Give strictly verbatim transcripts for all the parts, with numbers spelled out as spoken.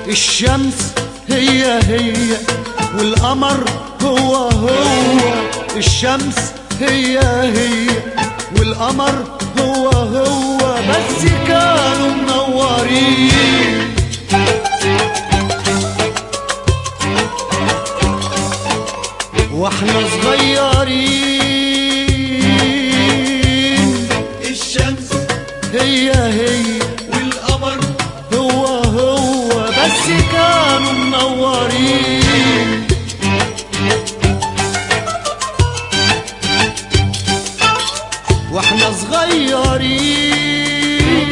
الشمس هي هي والقمر هو هو. الشمس هي هي والقمر هو هو، بس كانوا منورين. واحنا صغيرين الشمس هي هي والقمر هو هو، بس كانوا منورين. واحنا صغيرين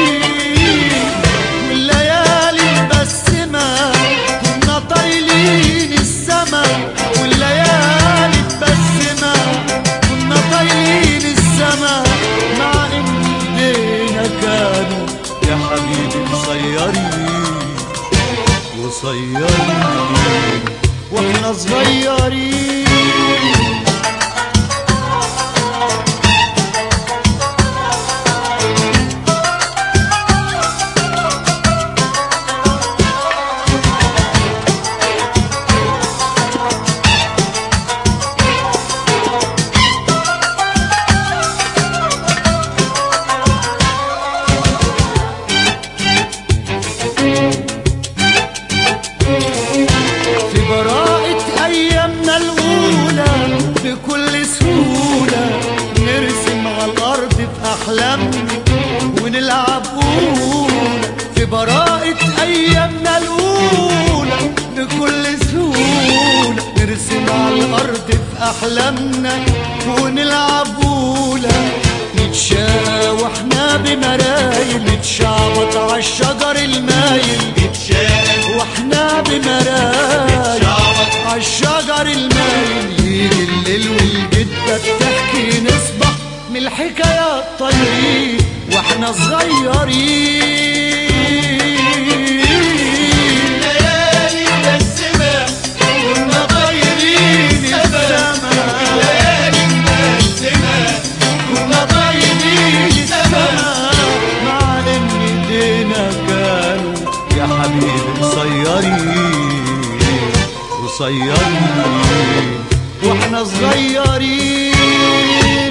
والليالي مبسمة كنا طايلين السما، والليالي مبسمة كنا طايلين السما، مع ان ايدينا كانوا يا حبيبي قصيرين قصيرين. واحنا صغيرين بكل سهولة نرسم على الأرض بأحلامنا ونلعب أولى. في براءة أيامنا الأولى بكل سهولة نرسم على الأرض بأحلامنا ونلعب أولى. نتشاقى واحنا بمرايل، نتشعبط عالشجر المايل، نتشاقى واحنا بمرايل عالشجر المايل. يجي الليل والجدة بتحكي نصبح من الحكايات طايرين واحنا صغيرين. ليالي مبسمة كنا طايرين السما، ليالي مبسمة كنا طايرين السما، مع ان ايدينا كانوا يا حبيبي قصيرين قصيرين. واحنا صغيرين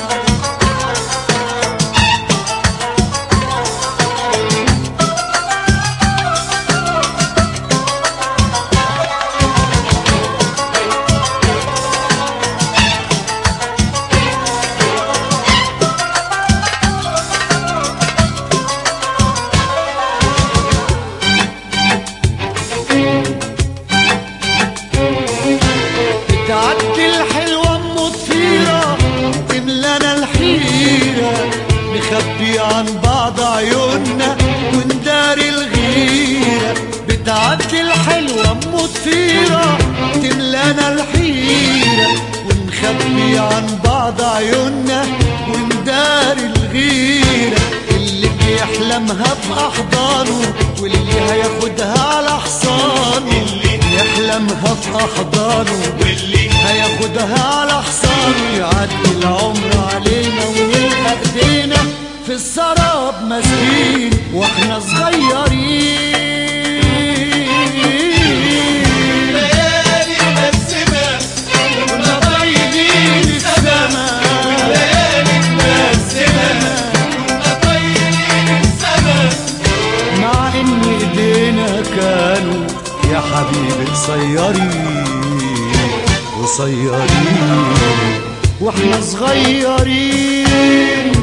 تعدي الحلوة ام ضفيرة تملانا الحيرة، نخبي عن بعض عيوننا ونداري الغيرة. بتعدي الحلوة ام ضفيرة تملانا الحيرة، ونخبي عن بعض عيوننا ونداري الغيرة. اللي بيحلمها بأحضانه واللي هياخدها على حصانه، يحلمها في أحضانه واللي هياخدها على حصانه. يعدي العمر علينا ونلقى ايدينا في السراب مسكين واحنا صغيرين. ليالي مبسمة كنا طايلين السما، ليالي مبسمة كنا طايرين السما، مع ان ايدينا كانوا يا حبيبي قصيرين قصيرين. واحنا صغيرين